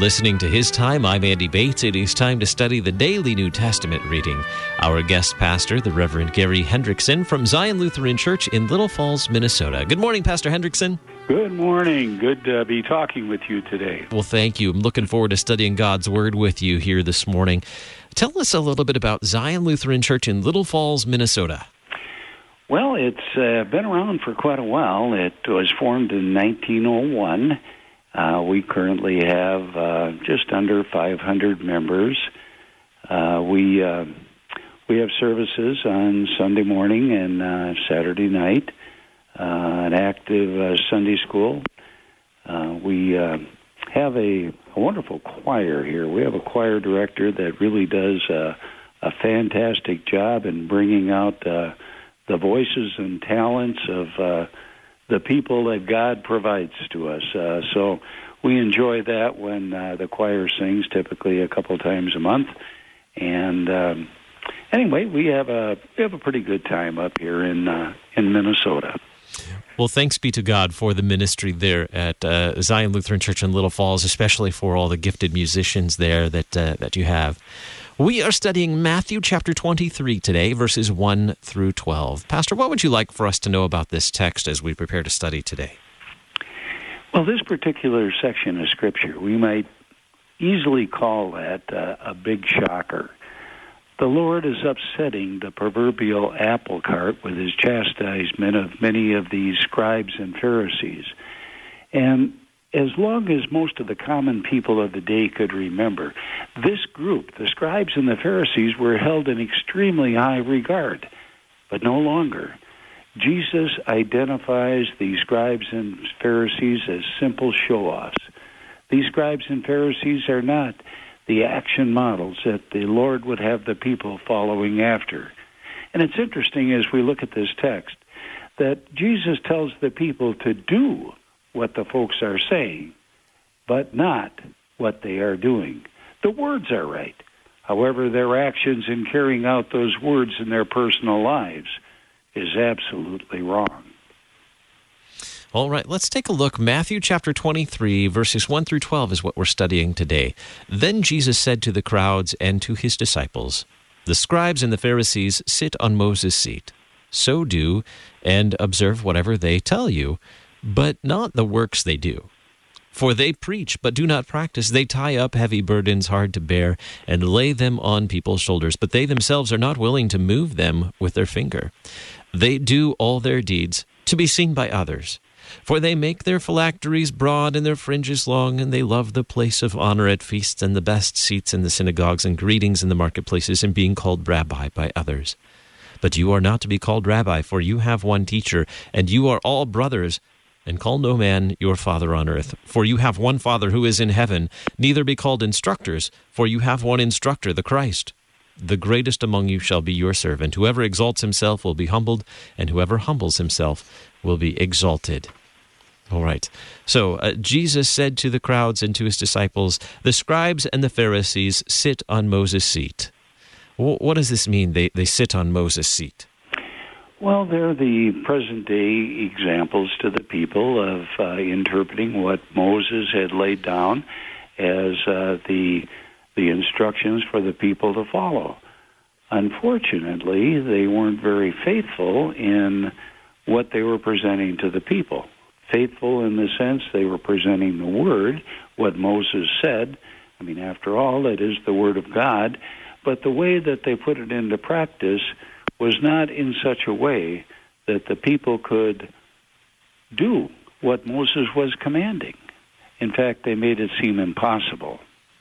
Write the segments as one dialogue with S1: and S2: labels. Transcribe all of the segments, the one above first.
S1: listening to His Time. I'm Andy Bates. It is time to study the daily New Testament reading. Our guest pastor, the Reverend Gary Hendrickson from Zion Lutheran Church in Little Falls, Minnesota. Good morning, Pastor Hendrickson.
S2: Good morning. Good to be talking with you today.
S1: Well, thank you. I'm looking forward to studying God's Word with you here this morning. Tell us a little bit about Zion Lutheran Church in Little Falls, Minnesota.
S2: Well, it's been around for quite a while. It was formed in 1901. We currently have just under 500 members. We have services on Sunday morning and Saturday night, an active Sunday school. We have a wonderful choir here. We have a choir director that really does a fantastic job in bringing out the voices and talents of the people that God provides to us. So we enjoy that when the choir sings, typically a couple times a month. And anyway, we have a pretty good time up here in Minnesota.
S1: Well, thanks be to God for the ministry there at Zion Lutheran Church in Little Falls, especially for all the gifted musicians there that you have. We are studying Matthew chapter 23 today, verses 1 through 12. Pastor, what would you like for us to know about this text as we prepare to study today?
S2: Well, this particular section of Scripture, we might easily call that a big shocker. The Lord is upsetting the proverbial apple cart with His chastisement of many of these scribes and Pharisees. And as long as most of the common people of the day could remember, this group, the scribes and the Pharisees, were held in extremely high regard, but no longer. Jesus identifies these scribes and Pharisees as simple show-offs. These scribes and Pharisees are not the action models that the Lord would have the people following after. And it's interesting as we look at this text that Jesus tells the people to do what the folks are saying, but not what they are doing. The words are right. However, their actions in carrying out those words in their personal lives is absolutely wrong.
S1: All right, let's take a look. Matthew chapter 23, verses 1 through 12 is what we're studying today. Then Jesus said to the crowds and to His disciples, "The scribes and the Pharisees sit on Moses' seat. So do and observe whatever they tell you, but not the works they do. For they preach, but do not practice. They tie up heavy burdens hard to bear and lay them on people's shoulders, but they themselves are not willing to move them with their finger. They do all their deeds to be seen by others. For they make their phylacteries broad and their fringes long, and they love the place of honor at feasts and the best seats in the synagogues and greetings in the marketplaces and being called rabbi by others. But you are not to be called rabbi, for you have one teacher, and you are all brothers. And call no man your father on earth, for you have one Father who is in heaven. Neither be called instructors, for you have one instructor, the Christ. The greatest among you shall be your servant. Whoever exalts himself will be humbled, and whoever humbles himself will be exalted." All right. So Jesus said to the crowds and to His disciples, "The scribes and the Pharisees sit on Moses' seat." What does this mean, they sit on Moses' seat?
S2: Well, they're the present-day examples to the people of interpreting what Moses had laid down as the instructions for the people to follow. Unfortunately, they weren't very faithful in what they were presenting to the people. Faithful in the sense they were presenting the Word, what Moses said. I mean, after all, it is the Word of God. But the way that they put it into practice was not in such a way that the people could do what Moses was commanding. In fact, they made it seem impossible.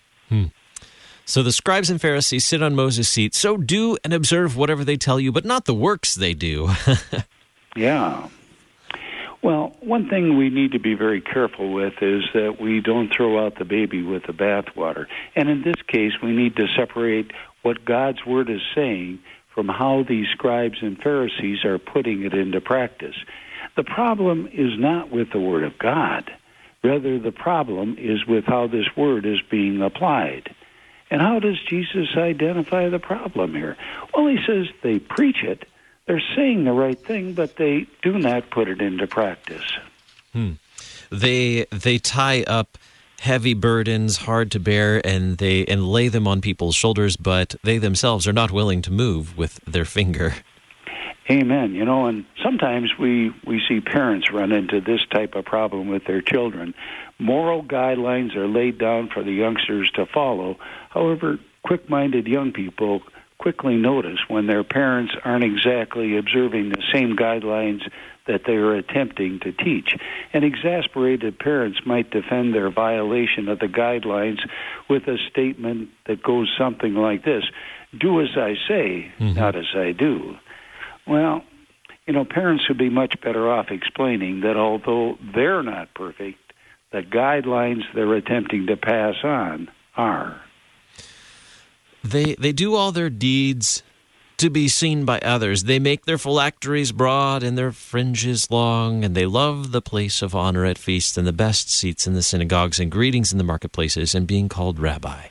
S1: So the scribes and Pharisees sit on Moses' seat. So do and observe whatever they tell you, but not the works they do.
S2: Yeah. Well, one thing we need to be very careful with is that we don't throw out the baby with the bathwater. And in this case, we need to separate what God's Word is saying from how these scribes and Pharisees are putting it into practice. The problem is not with the Word of God. Rather, the problem is with how this Word is being applied. And how does Jesus identify the problem here? Well, He says they preach it, they're saying the right thing, but they do not put it into practice.
S1: They tie up heavy burdens, hard to bear, and lay them on people's shoulders, but they themselves are not willing to move with their finger.
S2: Amen. And sometimes we see parents run into this type of problem with their children. Moral guidelines are laid down for the youngsters to follow. However, quick-minded young people quickly notice when their parents aren't exactly observing the same guidelines that they are attempting to teach. And exasperated parents might defend their violation of the guidelines with a statement that goes something like this: "Do as I say, not as I do." Well, parents would be much better off explaining that although they're not perfect, the guidelines they're attempting to pass on are.
S1: They do all their deeds to be seen by others. They make their phylacteries broad and their fringes long, and they love the place of honor at feasts and the best seats in the synagogues and greetings in the marketplaces and being called rabbi.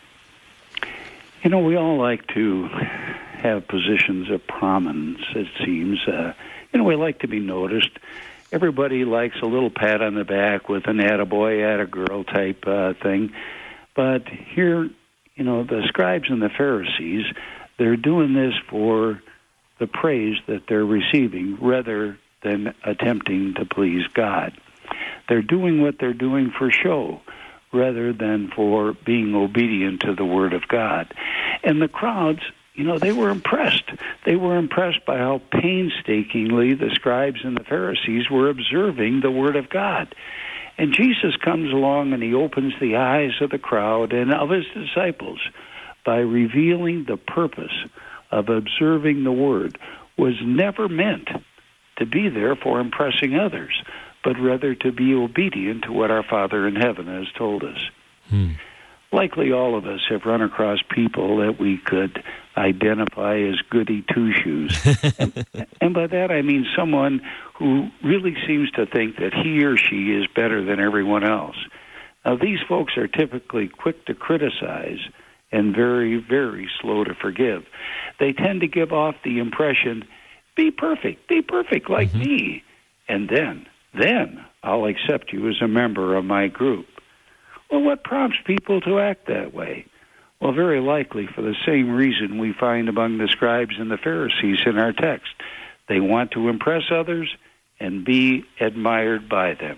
S2: We all like to have positions of prominence, it seems. We like to be noticed. Everybody likes a little pat on the back with an attaboy, attagirl type thing. But here, the scribes and the Pharisees, they're doing this for the praise that they're receiving rather than attempting to please God. They're doing what they're doing for show rather than for being obedient to the Word of God. And the crowds, they were impressed. They were impressed by how painstakingly the scribes and the Pharisees were observing the Word of God. And Jesus comes along and he opens the eyes of the crowd and of his disciples by revealing the purpose of observing the Word was never meant to be there for impressing others, but rather to be obedient to what our Father in heaven has told us. Likely all of us have run across people that we could identify as goody two-shoes. and by that I mean someone who really seems to think that he or she is better than everyone else. Now, these folks are typically quick to criticize and very, very slow to forgive. They tend to give off the impression, be perfect like me, and then I'll accept you as a member of my group. Well, what prompts people to act that way? Well, very likely for the same reason we find among the scribes and the Pharisees in our text. They want to impress others and be admired by them.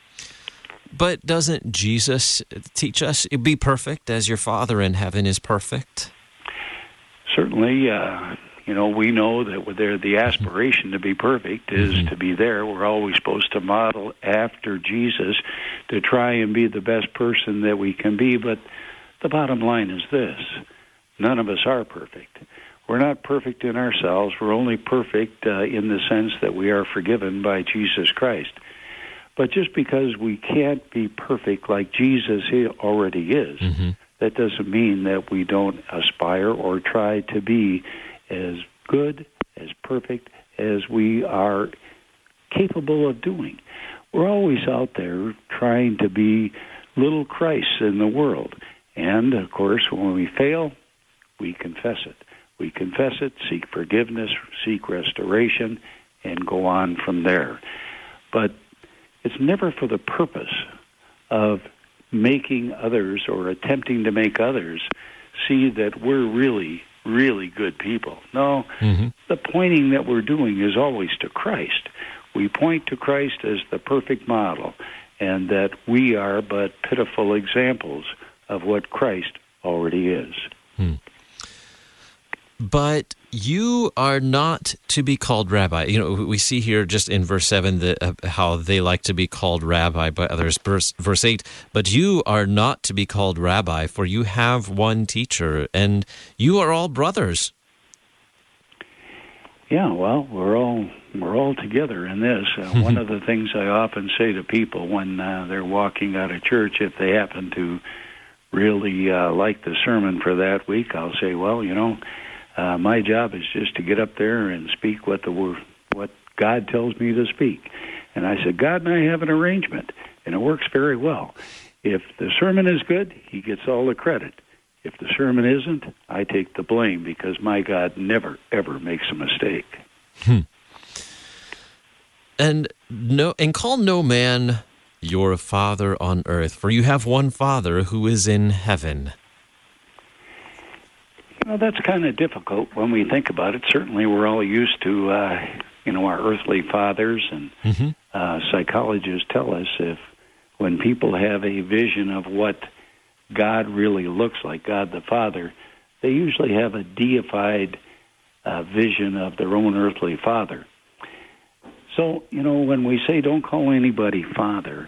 S1: But doesn't Jesus teach us, be perfect as your Father in heaven is perfect?
S2: Certainly, we know that the aspiration to be perfect is to be there. We're always supposed to model after Jesus to try and be the best person that we can be. But the bottom line is this: none of us are perfect. We're not perfect in ourselves. We're only perfect in the sense that we are forgiven by Jesus Christ. But just because we can't be perfect like Jesus already is, that doesn't mean that we don't aspire or try to be as good, as perfect as we are capable of doing. We're always out there trying to be little Christs in the world. And, of course, when we fail, we confess it. We confess it, seek forgiveness, seek restoration, and go on from there. But it's never for the purpose of making others or attempting to make others see that we're really, really good people. No, the pointing that we're doing is always to Christ. We point to Christ as the perfect model, and that we are but pitiful examples of what Christ already is.
S1: But you are not to be called rabbi. We see here just in verse 7 how they like to be called rabbi by others. Verse 8, but you are not to be called rabbi, for you have one teacher, and you are all brothers.
S2: Yeah, well, we're all together in this. One of the things I often say to people when they're walking out of church, if they happen to really like the sermon for that week, I'll say, well, my job is just to get up there and speak what God tells me to speak. And I said, God and I have an arrangement, and it works very well. If the sermon is good, he gets all the credit. If the sermon isn't, I take the blame, because my God never, ever makes a mistake.
S1: And call no man your Father on earth? For you have one Father who is in heaven.
S2: Well, that's kind of difficult when we think about it. Certainly we're all used to, our earthly fathers, and psychologists tell us when people have a vision of what God really looks like, God the Father, they usually have a deified vision of their own earthly father. So, when we say don't call anybody Father,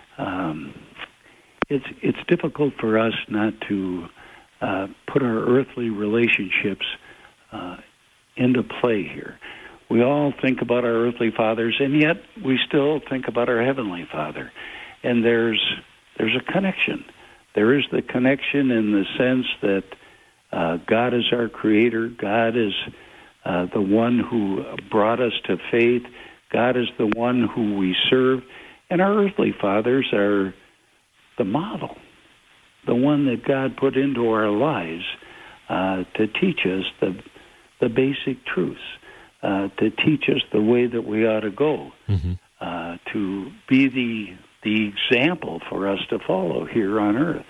S2: it's difficult for us not to put our earthly relationships into play here. We all think about our earthly fathers, and yet we still think about our heavenly Father. And there's a connection. There is the connection in the sense that God is our Creator. God is the one who brought us to faith. God is the one who we serve. And our earthly fathers are the model, the one that God put into our lives to teach us the basic truths, to teach us the way that we ought to go, to be the example for us to follow here on earth.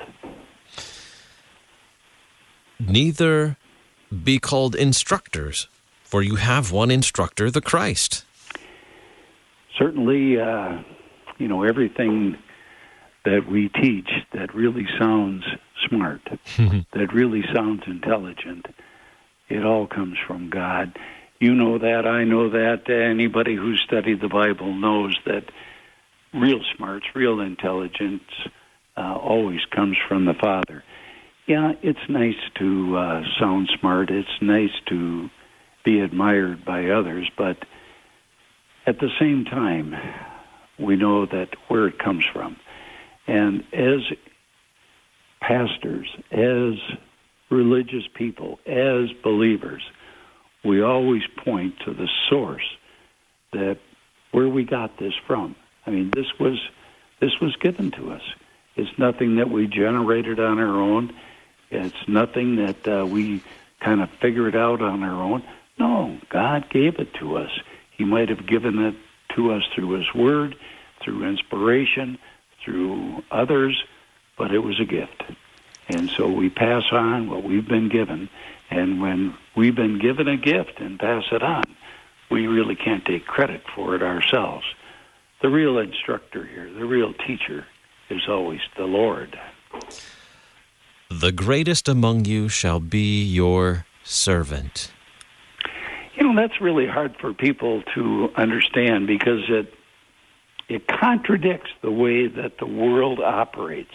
S1: Neither be called instructors, for you have one instructor, the Christ.
S2: Certainly, everything that we teach that really sounds smart, that really sounds intelligent, it all comes from God. You know that, I know that. Anybody who's studied the Bible knows that real smarts, real intelligence always comes from the Father. Yeah, it's nice to sound smart. It's nice to be admired by others, but at the same time, we know that where it comes from. And as pastors, as religious people, as believers, we always point to the source, that where we got this from. I mean, this was given to us. It's nothing that we generated on our own. It's nothing that we kind of figured out on our own. No, God gave it to us. He might have given it to us through His Word, through inspiration, through others, but it was a gift. And so we pass on what we've been given. And when we've been given a gift and pass it on, we really can't take credit for it ourselves. The real instructor here, the real teacher, is always the Lord.
S1: The greatest among you shall be your servant.
S2: That's really hard for people to understand because it contradicts the way that the world operates.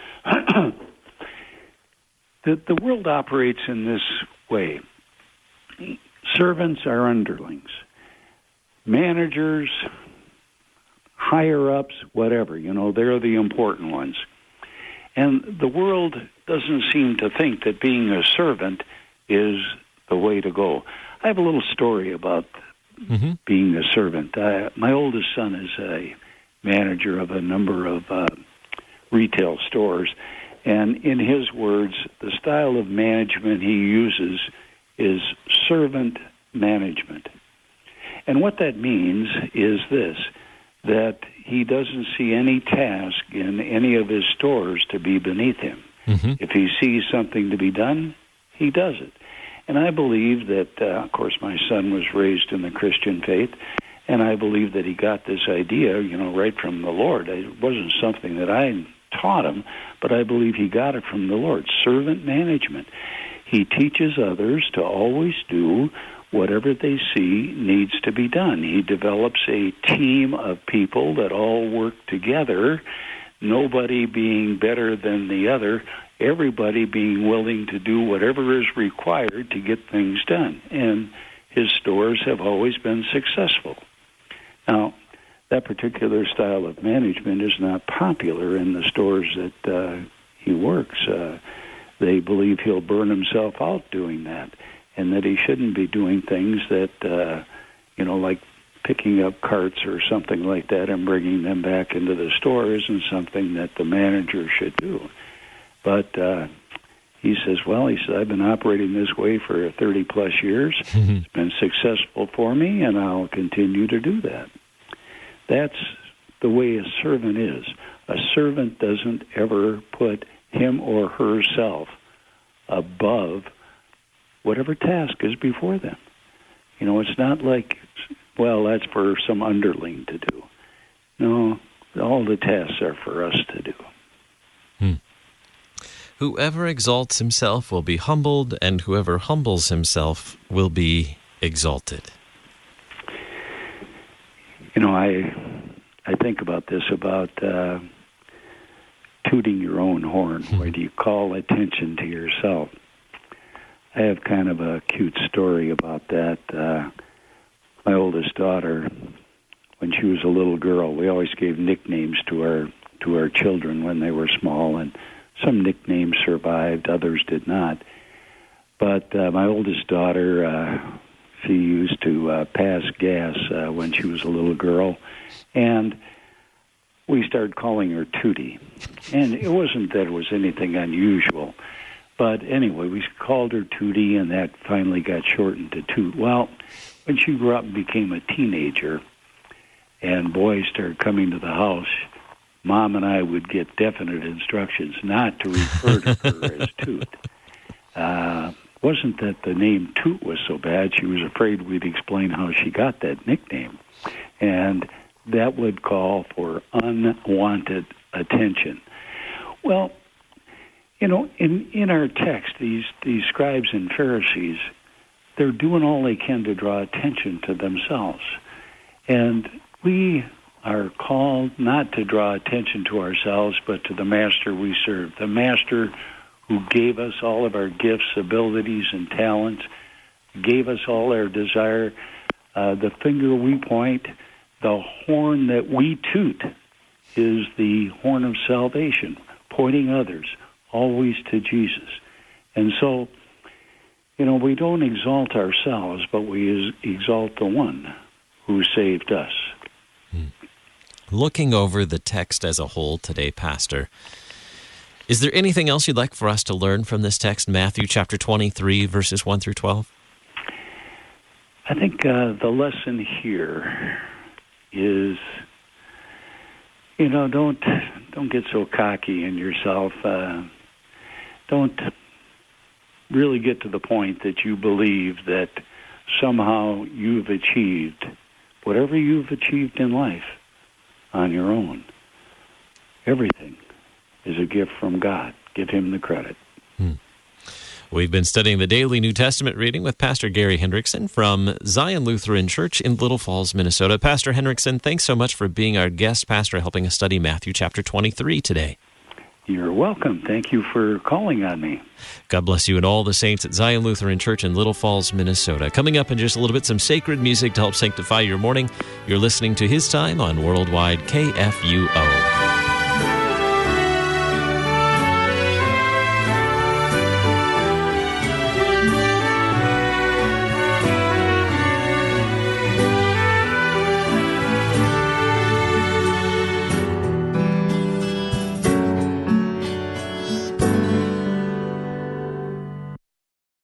S2: The world operates in this way. Servants are underlings. Managers, higher-ups, whatever, they're the important ones. And the world doesn't seem to think that being a servant is the way to go. I have a little story about being a servant. My oldest son is a manager of a number of retail stores, and in his words, the style of management he uses is servant management. And what that means is this, that he doesn't see any task in any of his stores to be beneath him. If he sees something to be done, he does it. And I believe that, of course, my son was raised in the Christian faith, and I believe that he got this idea, right from the Lord. It wasn't something that I taught him, but I believe he got it from the Lord. Servant management. He teaches others to always do whatever they see needs to be done. He develops a team of people that all work together, nobody being better than the other, everybody being willing to do whatever is required to get things done. And his stores have always been successful. Now, that particular style of management is not popular in the stores that he works. They believe he'll burn himself out doing that, and that he shouldn't be doing things that, like picking up carts or something like that and bringing them back into the store isn't something that the manager should do. But he says, I've been operating this way for 30-plus years. It's been successful for me, and I'll continue to do that. That's the way a servant is. A servant doesn't ever put him or herself above whatever task is before them. It's not like, well, that's for some underling to do. No, all the tasks are for us to do.
S1: Whoever exalts himself will be humbled, and whoever humbles himself will be exalted.
S2: I think about this, about tooting your own horn, where do you call attention to yourself? I have kind of a cute story about that. My oldest daughter, when she was a little girl, we always gave nicknames to our children when they were small, and some nicknames survived, others did not. But my oldest daughter, she used to pass gas when she was a little girl, and we started calling her Tootie. And it wasn't that it was anything unusual, but anyway, we called her Tootie, and that finally got shortened to Toot. Well, when she grew up and became a teenager, and boys started coming to the house, Mom and I would get definite instructions not to refer to her as Toot. Wasn't that the name Toot was so bad, she was afraid we'd explain how she got that nickname. And that would call for unwanted attention. Well, in our text, these scribes and Pharisees, they're doing all they can to draw attention to themselves. And we are called not to draw attention to ourselves, but to the Master we serve, the Master who gave us all of our gifts, abilities, and talents, gave us all our desire, the finger we point, the horn that we toot is the horn of salvation, pointing others always to Jesus. And so, we don't exalt ourselves, but we exalt the one who saved us.
S1: Looking over the text as a whole today, Pastor, is there anything else you'd like for us to learn from this text, Matthew chapter 23, verses 1 through 12?
S2: I think the lesson here is, don't get so cocky in yourself. Don't really get to the point that you believe that somehow you've achieved whatever you've achieved in life on your own. Everything is a gift from God. Give him the credit.
S1: We've been studying the daily New Testament reading with Pastor Gary Hendrickson from Zion Lutheran Church in Little Falls, Minnesota. Pastor Hendrickson, thanks so much for being our guest pastor, helping us study Matthew chapter 23 today.
S2: You're welcome. Thank you for calling on me.
S1: God bless you and all the saints at Zion Lutheran Church in Little Falls, Minnesota. Coming up in just a little bit, some sacred music to help sanctify your morning. You're listening to His Time on Worldwide KFUO.